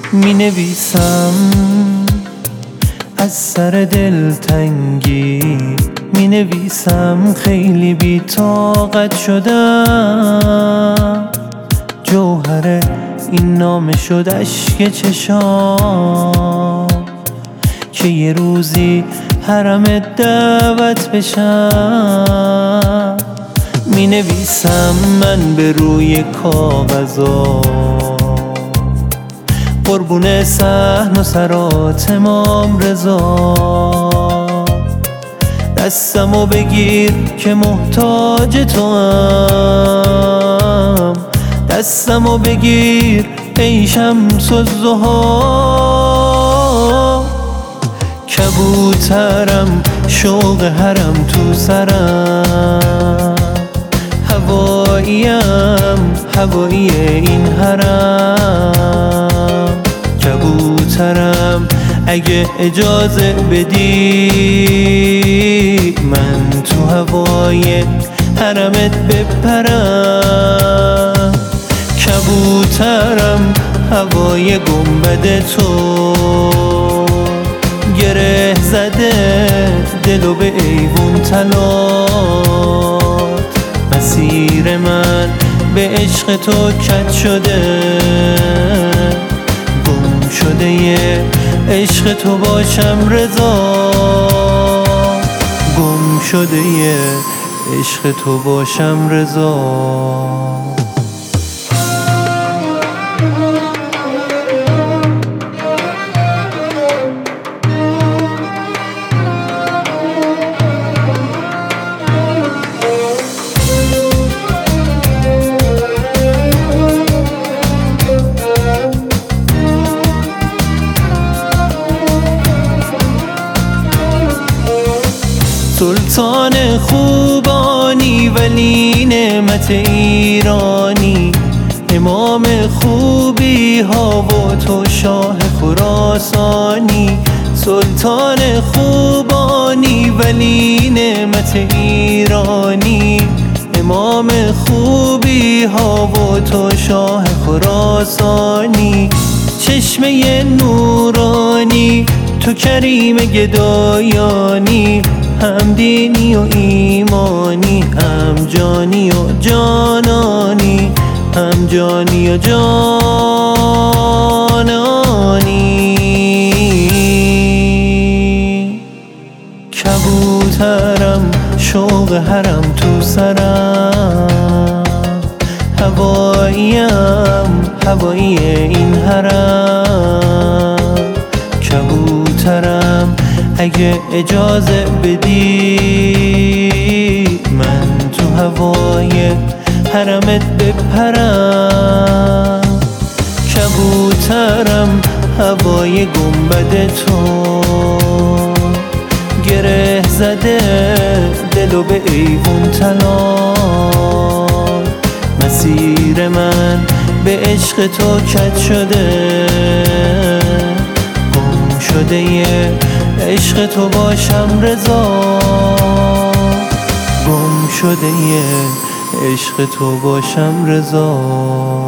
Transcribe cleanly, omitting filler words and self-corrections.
می نویسم از سر دلتنگی، می نویسم خیلی بی طاقت شدم. جوهر این نامه شد اشک چشام که یه روزی حرمت دعوت بشم. می نویسم من به روی کاغذا قربون صحن و سرات امام رضا. دستمو بگیر که محتاج توام، دستمو بگیر ای شمس الضحی. کبوترم شوق حرم تو سرم، هواییم هوایی این حرم. کبوترم اگه اجازه بدی من تو هوای حرمت بپرم. کبوترم هوای گنبد تو گره زده دلو به ایوون تلات. مسیر من به عشق تو کج شده، گم شده یه عشق تو باشم رضا. گم شده یه عشق تو باشم رضا. سلطان خوبانی ولی نعمت ایرانی، امام خوبی ها و تو شاه خراسانی. سلطان خوبانی ولی نعمت ایرانی، امام خوبی ها و تو شاه خراسانی. چشمه نورانی تو کریم گدایانی، هم دینی و ایمانی، هم جانی و جانانی، هم جانی و جانانی. کبوترم شوق حرم تو سرم، هواییم هوایی این حرم. کبوترم اگه اجازه بدی من تو هوای حرمت بپرم. کبوترم هوای گنبد تو گره زده دلو به ایوون تلات. مسیر من به عشق تو کج شده، گم شده یه عشق تو باشم رضا. گم شده یه عشق تو باشم رضا.